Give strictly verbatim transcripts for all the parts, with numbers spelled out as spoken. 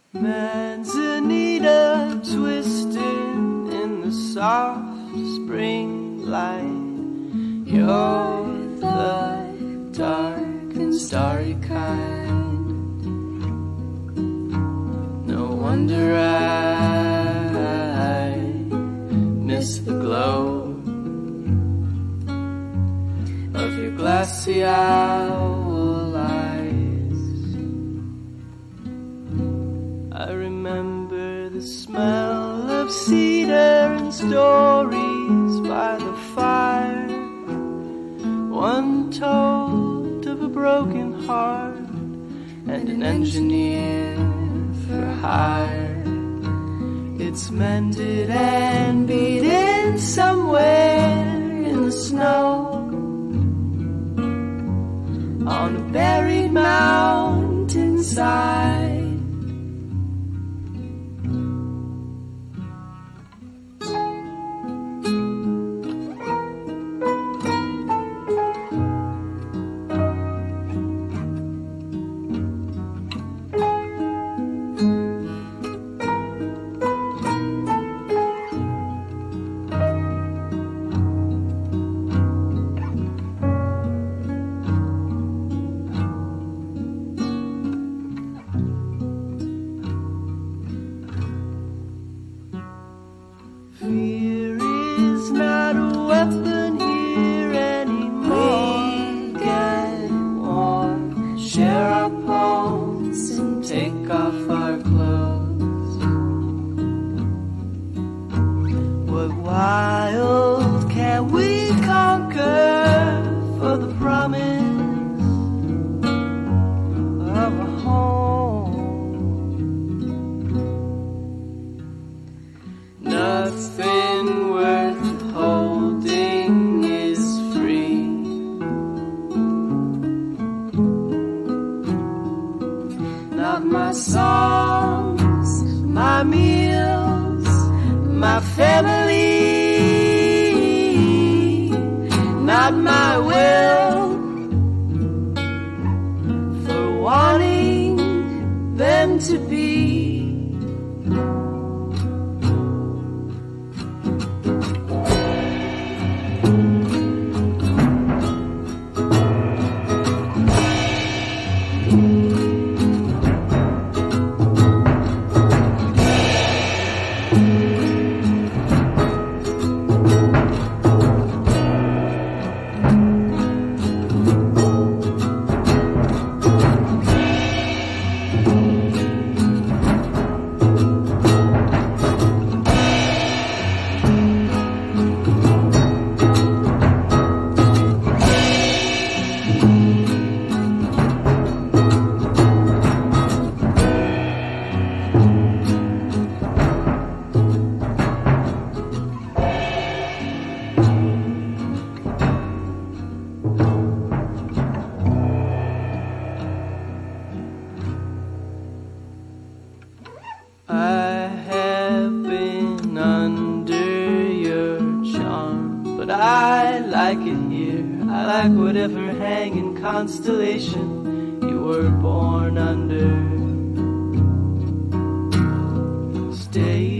Manzanita twisting in the soft spring light. You're the dark and starry kind. No wonder I miss the glow of your glassy owl eyes. I remember the smell of cedar and stories by the fire. One told of a broken heart and an engineer for hire. It's mended and beaten somewhere in the snow on a buried mountainside. Fear is not a weapon here anymore. We get more, share our poems and take off our clothes. What wild can we conquer for the promise of a home? Nothing worth holding is free. Not my songs, my meals, my family. Not my will for wanting them to be. I have been under your charm, but I like it here. I like whatever hanging constellation you were born under. Stay.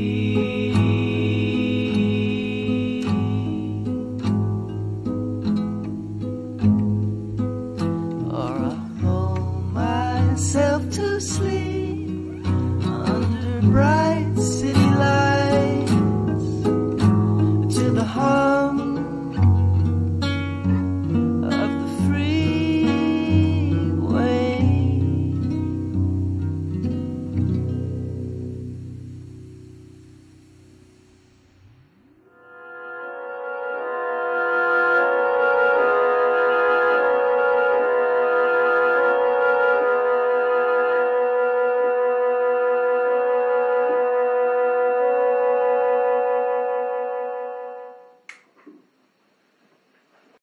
Or I'll lull myself to sleep under bright city lights, to the heart